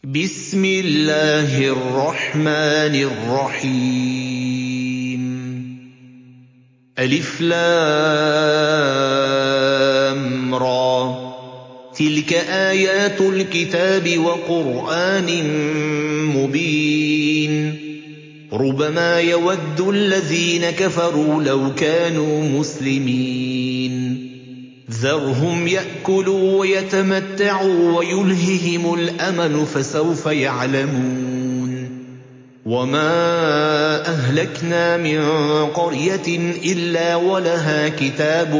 بسم الله الرحمن الرحيم ألف لام را تلك آيات الكتاب وقرآن مبين ربما يود الذين كفروا لو كانوا مسلمين ذرهم يأكلوا ويتمتعوا ويلههم الأمل فسوف يعلمون وما أهلكنا من قرية إلا ولها كتاب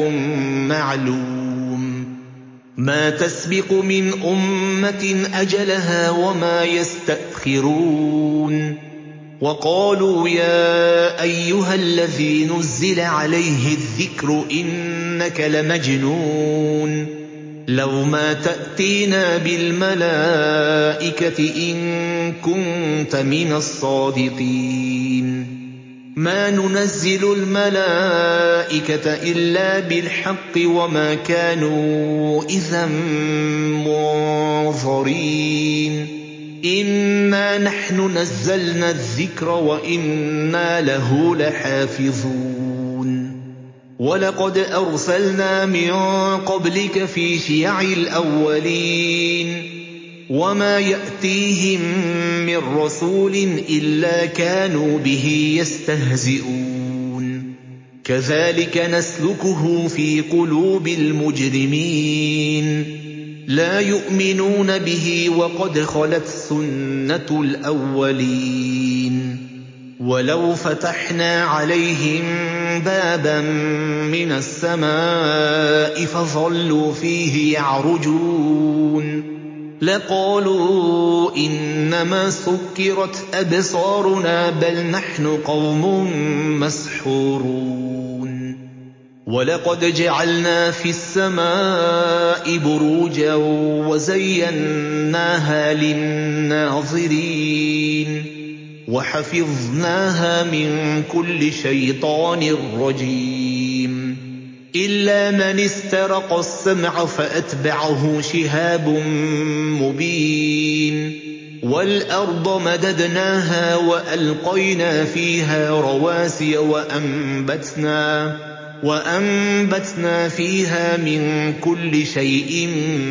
معلوم ما تسبق من أمة أجلها وما يستأخرون وقالوا يا أيها الذي نزل عليه الذكر إنك لمجنون لو ما تأتينا بالملائكة إن كنت من الصادقين ما ننزل الملائكة إلا بالحق وما كانوا إذا منظرين إنا نحن نزلنا الذكر وإنا له لحافظون ولقد أرسلنا من قبلك في شيع الأولين وما يأتيهم من رسول إلا كانوا به يستهزئون كذلك نسلكه في قلوب المجرمين لا يؤمنون به وقد خلت سنة الأولين ولو فتحنا عليهم بابا من السماء فظلوا فيه يعرجون لقالوا إنما سكرت أبصارنا بل نحن قوم مسحورون ولقد جعلنا في السماء بروجا وزيناها للناظرين وحفظناها من كل شيطان رجيم إلا من استرق السمع فأتبعه شهاب مبين والأرض مددناها وألقينا فيها رواسي وأنبتنا فيها من كل شيء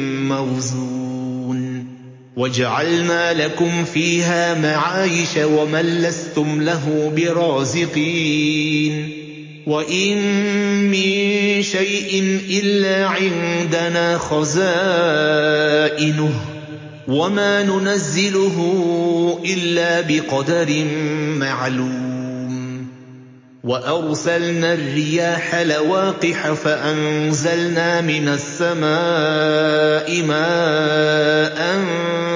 موزون وجعلنا لكم فيها معايش ومن لستم له برازقين وإن من شيء إلا عندنا خزائنه وما ننزله إلا بقدر معلوم وأرسلنا الرياح لواقح فأنزلنا من السماء ماء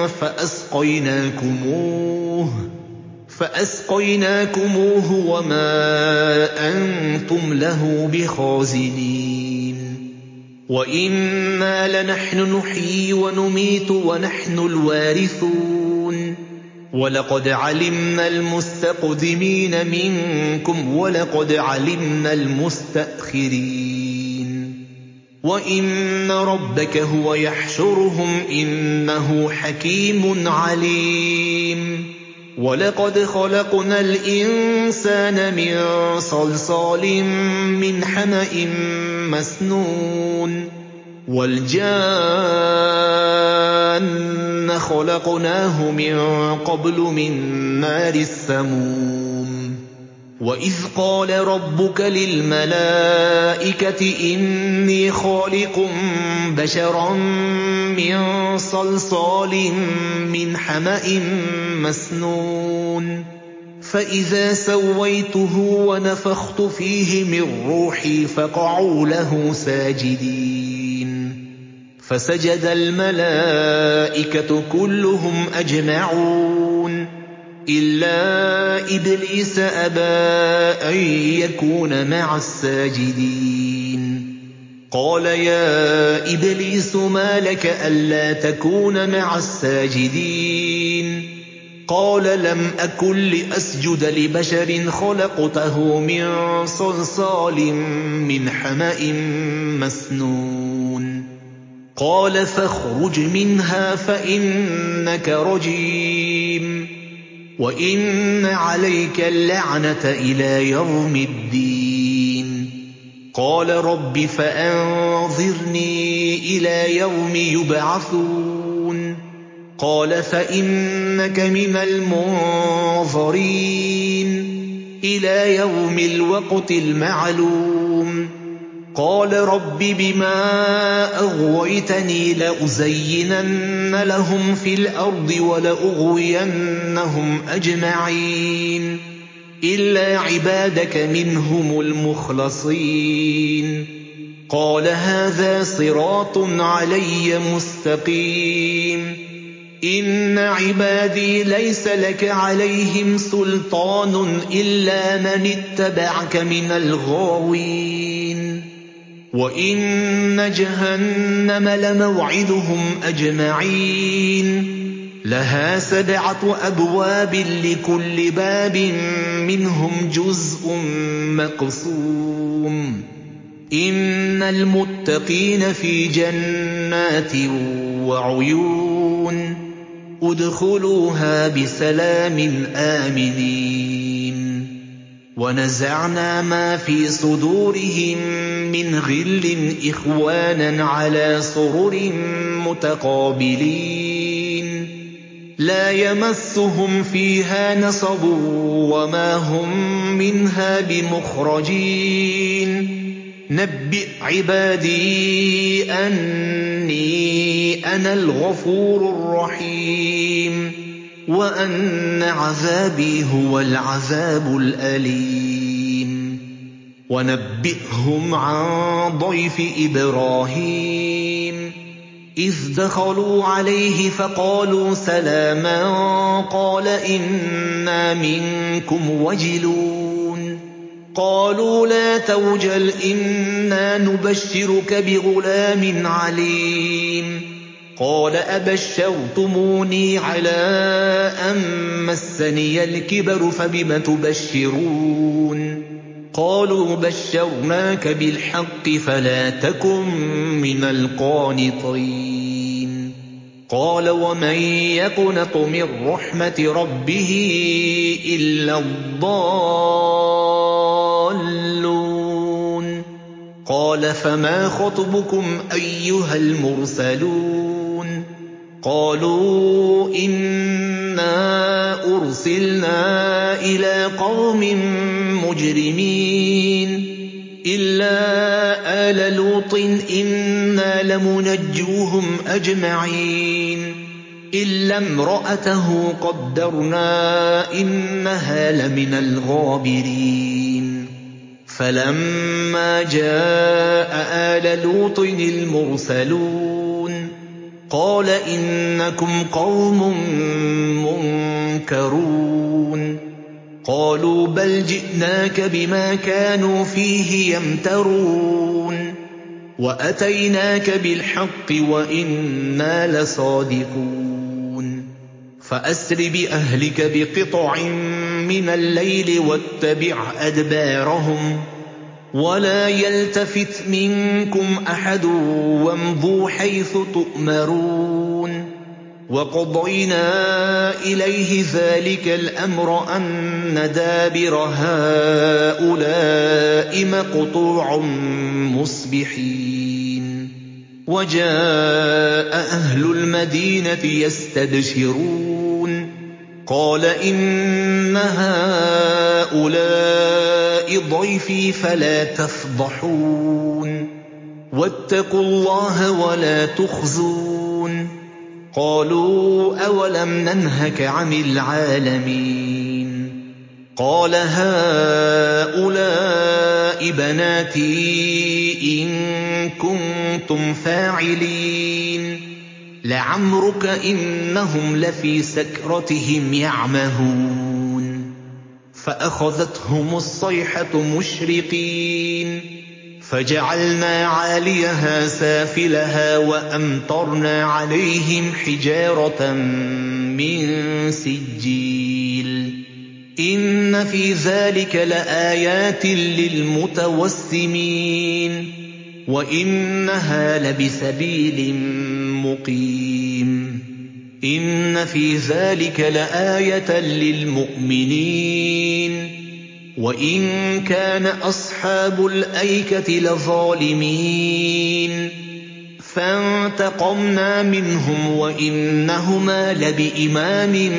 فأسقيناكموه وما أنتم له بخازنين وإنا لنحن نحيي ونميت ونحن الوارثون ولقد علمنا المستقدمين منكم ولقد علمنا المستأخرين وإن ربك هو يحشرهم إنه حكيم عليم ولقد خلقنا الإنسان من صلصال من حمأ مسنون والجان خلقناه من قبل من نار السموم وإذ قال ربك للملائكة إني خالق بشرا من صلصال من حمأ مسنون فإذا سويته ونفخت فيه من روحي فقعوا له ساجدين فسجد الملائكة كلهم أجمعون إلا إبليس أبى أن يكون مع الساجدين قال يا إبليس ما لك ألا تكون مع الساجدين قال لم أكن لأسجد لبشر خلقته من صلصال من حمأ مسنون قَالَ فَاخْرُجْ مِنْهَا فَإِنَّكَ رَجِيمٌ وَإِنَّ عَلَيْكَ اللَّعْنَةَ إِلَىٰ يَوْمِ الدِّينِ قَالَ رَبِّ فَأَنظِرْنِي إِلَىٰ يَوْمِ يُبْعَثُونَ قَالَ فَإِنَّكَ مِنَ الْمُنظَرِينَ إِلَىٰ يَوْمِ الْوَقْتِ الْمَعْلُومِ قَالَ رَبِّ بِمَا أَغْوَيْتَنِي لَأُزَيِّنَنَّ لَهُمْ فِي الْأَرْضِ وَلَأُغْوِيَنَّهُمْ أَجْمَعِينَ إِلَّا عِبَادَكَ مِنْهُمُ الْمُخْلَصِينَ قَالَ هَٰذَا صِرَاطٌ عَلَيَّ مُسْتَقِيمٌ إِنَّ عِبَادِي لَيْسَ لَكَ عَلَيْهِمْ سُلْطَانٌ إِلَّا مَنِ اتَّبَعَكَ مِنَ الْغَاوِينَ وَإِنَّ جَهَنَّمَ لَمَوْعِدُهُمْ أَجْمَعِينَ لَهَا 7 أَبْوَابٍ لِكُلِّ بَابٍ مِّنْهُمْ جُزْءٌ مَّقْسُومٌ إِنَّ الْمُتَّقِينَ فِي جَنَّاتٍ وَعُيُونٍ ادْخُلُوهَا بِسَلَامٍ آمِنِينَ وَنَزَعْنَا مَا فِي صُدُورِهِم مِّنْ غِلٍّ إِخْوَانًا عَلَىٰ سُرُرٍ مُّتَقَابِلِينَ لَا يَمَسُّهُمْ فِيهَا نَصَبٌ وَمَا هُم مِّنْهَا بِمُخْرَجِينَ نَبِّئْ عِبَادِي أَنِّي أَنَا الْغَفُورُ الرَّحِيمُ وَأَنَّ عَذَابِي هُوَ الْعَذَابُ الْأَلِيمُ وَنَبِّئْهُمْ عَن ضَيْفِ إِبْرَاهِيمَ إِذْ دَخَلُوا عَلَيْهِ فَقَالُوا سَلَامًا قَالَ إِنَّا مِنكُمْ وَجِلُونَ قَالُوا لَا تَوْجَلْ إِنَّا نُبَشِّرُكَ بِغُلَامٍ عَلِيمٍ قَالَ أَبَشَّرْتُمُونِي عَلَىٰ أَن مَّسَّنِيَ الْكِبَرُ فَبِمَ تُبَشِّرُونَ قَالُوا بَشَّرْنَاكَ بِالْحَقِّ فَلَا تَكُن مِّنَ الْقَانِطِينَ قَالَ وَمَن يَقْنَطُ مِن رَّحْمَةِ رَبِّهِ إِلَّا الضَّالُّونَ قَالَ فَمَا خَطْبُكُمْ أَيُّهَا الْمُرْسَلُونَ قَالُوا إِنَّا أُرْسِلْنَا إِلَىٰ قَوْمٍ مُّجْرِمِينَ إِلَّا آلَ لُوطٍ إِنَّا لَمُنَجُّوهُمْ أَجْمَعِينَ إِلَّا امْرَأَتَهُ قَدَّرْنَا إِنَّهَا لَمِنَ الْغَابِرِينَ فَلَمَّا جَاءَ آلَ لُوطٍ الْمُرْسَلُونَ قَالَ إِنَّكُمْ قَوْمٌ مُّنكَرُونَ قَالُوا بَلْ جِئْنَاكَ بِمَا كَانُوا فِيهِ يَمْتَرُونَ وَأَتَيْنَاكَ بِالْحَقِّ وَإِنَّا لَصَادِقُونَ فَأَسْرِ بِأَهْلِكَ بِقِطْعٍ مِّنَ اللَّيْلِ وَاتَّبِعْ أَدْبَارَهُمْ وَلَا يَلْتَفِتْ مِنكُمْ أَحَدٌ وَامْضُوا حَيْثُ تُؤْمَرُونَ وَقَضَيْنَا إِلَيْهِ ذَلِكَ الْأَمْرَ أَنَّ دَابِرَ هَٰؤُلَاءِ مَقْطُوعٌ مُّصْبِحِينَ وَجَاءَ أَهْلُ الْمَدِينَةِ يَسْتَبْشِرُونَ قَالَ إِنَّ هَٰؤُلَاءِ ضَيْفِي فَلَا تَفْضَحُونِ وَاتَّقُوا اللَّهَ وَلَا تُخْزُونِ قَالُوا أَوَلَمْ نَنْهَكَ عَنِ الْعَالَمِينَ قَالَ هَٰؤُلَاءِ بَنَاتِي إِن كُنتُمْ فَاعِلِينَ لَعَمْرُكَ إِنَّهُمْ لَفِي سَكْرَتِهِمْ يَعْمَهُونَ فَأَخَذَتْهُمُ الصَّيْحَةُ مُشْرِقِينَ فَجَعَلْنَا عَالِيَهَا سَافِلَهَا وَأَمْطَرْنَا عَلَيْهِمْ حِجَارَةً مِّن سِجِّيلٍ إِنَّ فِي ذَلِكَ لَآيَاتٍ لِّلْمُتَوَسِّمِينَ وَإِنَّهَا لَبِسَبِيلٍ مُّقِيمٍ إِنَّ فِي ذَلِكَ لَآيَةً لِّلْمُؤْمِنِينَ وَإِن كَانَ أَصْحَابُ الْأَيْكَةِ لَظَالِمِينَ فَانتَقَمْنَا مِنْهُمْ وَإِنَّهُمَا لَبِإِمَامٍ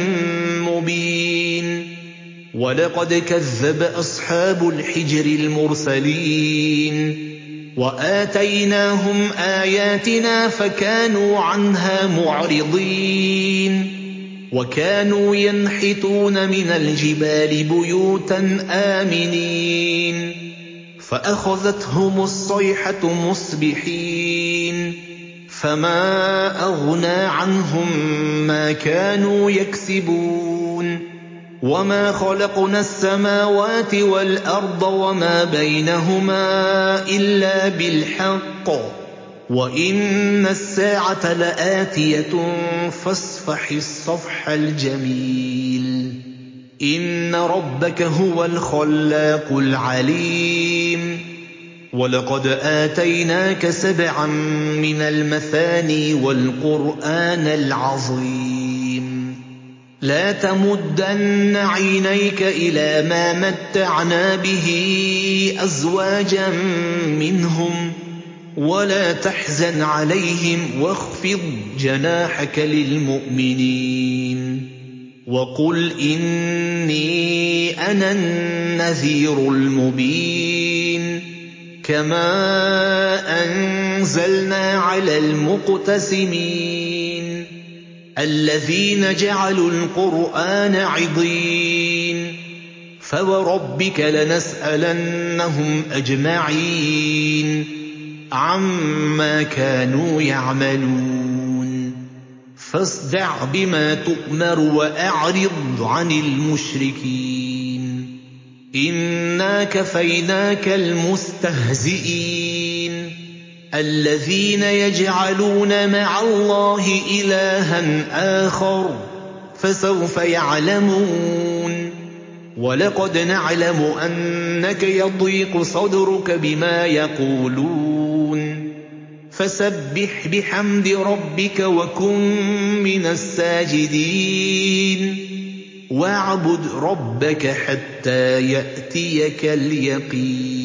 مُّبِينٍ وَلَقَدْ كَذَّبَ أَصْحَابُ الْحِجْرِ الْمُرْسَلِينَ وَآتَيْنَاهُمْ آيَاتِنَا فَكَانُوا عَنْهَا مُعْرِضِينَ وَكَانُوا يَنْحِتُونَ مِنَ الْجِبَالِ بُيُوتًا آمِنِينَ فَأَخَذَتْهُمُ الصَّيْحَةُ مُصْبِحِينَ فَمَا أَغْنَىٰ عَنْهُم مَّا كَانُوا يَكْسِبُونَ وَمَا خَلَقْنَا السَّمَاوَاتِ وَالْأَرْضَ وَمَا بَيْنَهُمَا إِلَّا بِالْحَقِّ وَإِنَّ السَّاعَةَ لَآتِيَةٌ فَاصْفَحِ الصَّفْحَ الْجَمِيلَ إِنَّ رَبَّكَ هُوَ الْخَلَّاقُ الْعَلِيمُ وَلَقَدْ آتَيْنَاكَ سَبْعًا مِّنَ الْمَثَانِي وَالْقُرْآنَ الْعَظِيمَ لَا تَمُدَّنَّ عَيْنَيْكَ إِلَىٰ مَا مَتَّعْنَا بِهِ أَزْوَاجًا مِّنْهُمْ وَلَا تَحْزَنْ عَلَيْهِمْ وَاخْفِضْ جَنَاحَكَ لِلْمُؤْمِنِينَ وَقُلْ إِنِّي أَنَا النَّذِيرُ الْمُبِينُ كَمَا أَنزَلْنَا عَلَى الْمُقْتَسِمِينَ الَّذِينَ جَعَلُوا الْقُرْآنَ عِضِينَ فَوَرَبِّكَ لَنَسْأَلَنَّهُمْ أَجْمَعِينَ عَمَّا كَانُوا يَعْمَلُونَ فاصدع بما تؤمر وأعرض عن المشركين إنا كفيناك المستهزئين الذين يجعلون مع الله إلها آخر فسوف يعلمون ولقد نعلم أنك يضيق صدرك بما يقولون فسبح بحمد ربك وكن من الساجدين واعبد ربك حتى يأتيك اليقين